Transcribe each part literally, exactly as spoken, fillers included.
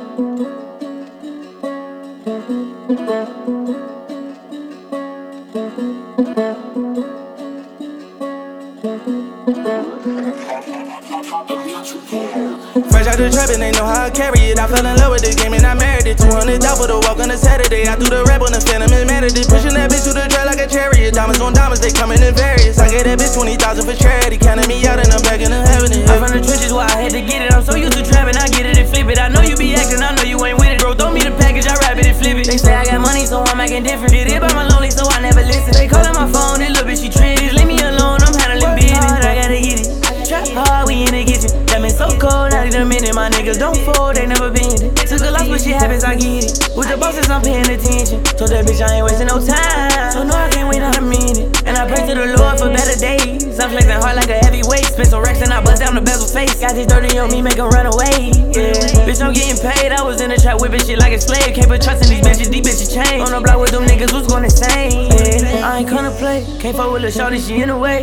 Fresh out the trap and they know how I carry it. I fell in love with the game and I married it. two hundred dollars for the walk on a Saturday. I threw the rap on the Phantom and mad at it. Pushing that bitch through the track like a chariot. Diamonds on diamonds, they coming in various. I gave that bitch twenty thousand for charity. Counting me out and I'm back in the heaven. I'm from the trenches where I had to get it. I'm so used to trapping, I get it and flip it. I know you be acting, I know you ain't with it. Bro, throw me the package, I wrap it and flip it. They say I got money, so I'm acting different. Get it by my lonely, so I never listen. They callin' my phone, this little bitch, she trenches. Leave me alone, I'm handling business. I gotta get it. Trap hard, we in the kitchen. That been so cold, not even a minute. My niggas don't fold, they never been it. Took a loss, but shit happens, I get it. With the bosses, I'm paying attention. Told that bitch I ain't wasting no time. So no, I can't wait out a minute. And I pray to the Lord for better days. I'm flexing hard like a heavyweight. Spent some racks and I bust down the bezel face. Got this dirty on me, make them run away. Yeah. Bitch, I'm getting paid. I was in the trap whipping shit like a slave. Can't put trust in these bitches, these bitches change. On the block with them niggas, who's going insane? Yeah. I ain't gonna play. Can't fuck with the shorty, she in the way.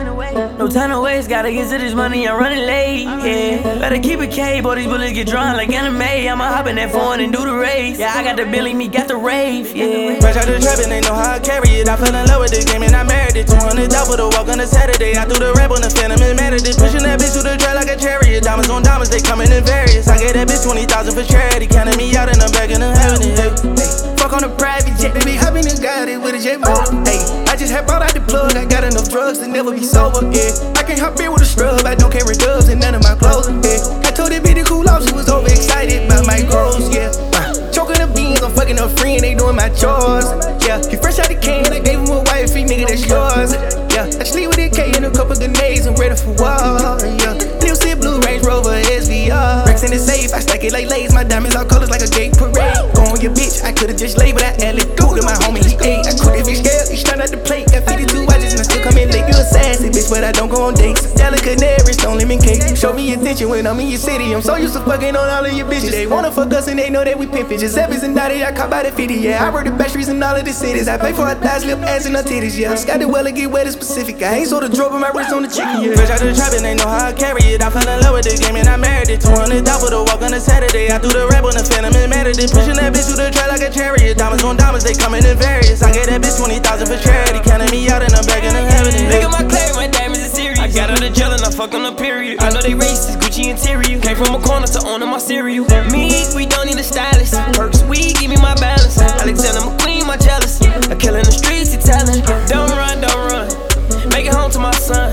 No time to waste, gotta get to this money, I'm running late, yeah. Better keep it K, boy, these bullets get drawn like anime. I'ma hop in that phone and do the race. Yeah, I got the Billy, me got the rave, yeah. Fresh out the trap and they know how I carry it. I fell in love with the game and I married it. two hundred dollars for the walk on a Saturday. I threw the rap on the Phantom and mad at it. Pushing that bitch through the track like a chariot. Diamonds on diamonds, they coming in various. I gave that bitch twenty thousand for charity. Counting me out and I'm back in the heaven. Hey, fuck on the private jet, they be hopping and got it with a jet motor. Hey, I just had bought out the plug, I got enough drugs to never be sober, yeah. I can't hop in with a scrub, I don't carry dubs in none of my clothes, yeah. I told that bitch to cool off, she was overexcited about my goals, yeah. Uh, choking the beans, I'm fucking her friend, they doing my chores, yeah. He fresh out the can, I gave him a wifey, nigga, that's yours, yeah. I sleep with a K and a couple grenades, I'm ready for war, yeah. Lil' Sid Blue Range Rover S V R. Racks in the safe, I stack it like lace, my diamonds all colors like a gay parade. Go on your bitch, I could've just laid, but I added through to my homie, he ate. I quit if he scared, he turned out the plate, got fifty-two watches and I still come in late. You a sassy bitch, but I don't go on dates. Delicate Canaries, don't lemon cake. Show me attention when I'm in your city. I'm so used to fucking on all of your bitches. They wanna fuck us and they know that we pimpin'. Giuseppe's and Dottie, I caught by the fifty, yeah. I work the best streets in all of the cities. I pay for a thighs, lip, ass, and her titties, yeah. Scotty Weller get wet and specific. I ain't sold a drop on my wrist on the chicken, yeah. Fresh out the trap and they know how I carry it. I fell in love with the game and I married it. two hundred dollars for the walk on a Saturday. I threw the rap on the Phantom and mad at it. Pushing that bitch through the track like a chariot. Diamonds on diamonds, they coming in various. I gave that bitch twenty thousand for charity. Counting me out and I'm back in the heaven. Look at my clay, my diamonds are serious. I got out of jail and I fuck on a period. I know they racist, Gucci interior. Came from a corner to owning my cereal. Me, we don't need a stylist. Perks, we give me my balance. Alexander McQueen, my jealous. I kill in the streets, he telling. Don't run, don't run. Make it home to my son.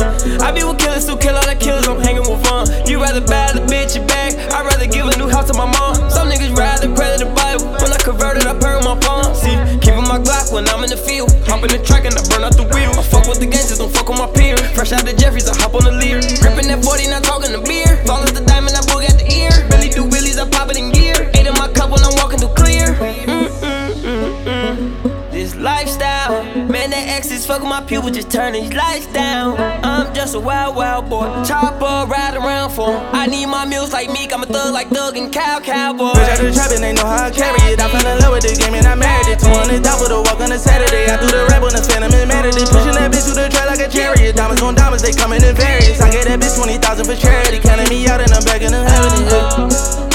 I be with killers who kill all the killers, I'm hanging with fun. You rather buy the bitch your bag, I'd rather give a new house to my mom. Some niggas rather pray to the Bible. When I converted, I burn my palm. See, keeping my Glock when I'm in the field. Hop in the track and I burn out the wheel. I fuck with the gangsters, don't fuck with my peers. Fresh out the Jeffries, I hop on the Lear. Gripping that forty, not talking the beer. Fall as the diamond, I boog at the ear. Really do wheelies, I pop it in gear. Eight in my cup when I'm walking through clear. Mm, mm, mm, mm. This lifestyle, man, that exes fuck with my people, just turn these lights down. I'm just a wild, wild boy. Chopper, ride around for him. I need my meals like Meek, I'm a thug like Thug and Cow Cowboy. Fresh out the trap and they know how I carry it. I fell in love with the game and I married it. two hundred dollars for the walk on a Saturday. I threw the rap on the Phantom and mad at it. Pushing that bitch through the track like a chariot. Diamonds on diamonds, they coming in various. I gave that bitch twenty thousand for charity. Counting me out and I'm back in the heaven.